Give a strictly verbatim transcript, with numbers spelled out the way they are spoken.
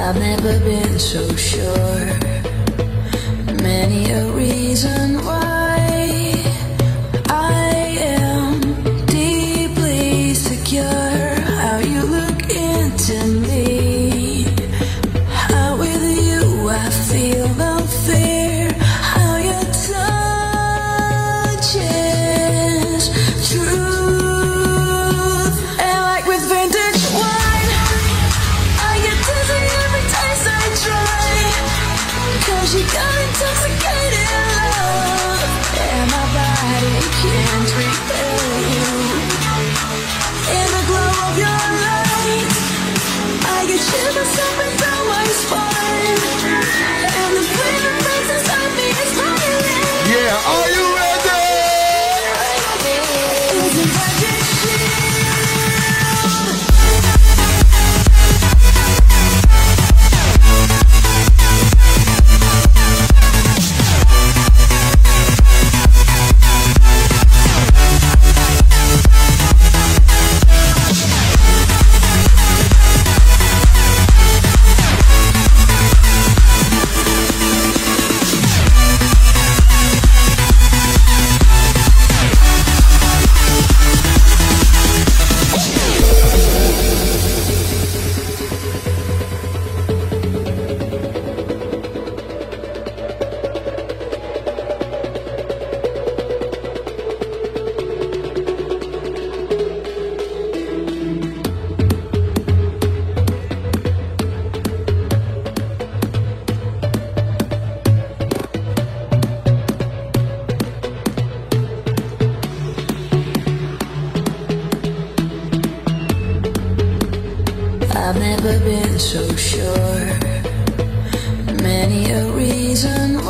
I've never been so sure. Many a reason why I am deeply secure. How you look into me, how with you I feel no fear. How your touch is truth. And like with vintage wine, I get dizzy every taste I try. Cause you got intoxicated love, and my body can't repel you. In the glow of your light, I get shivers up and down my spine. And the pain that makes inside me is violent. Yeah, are you ready? It's a magic shield. I've never been so sure. Many a reason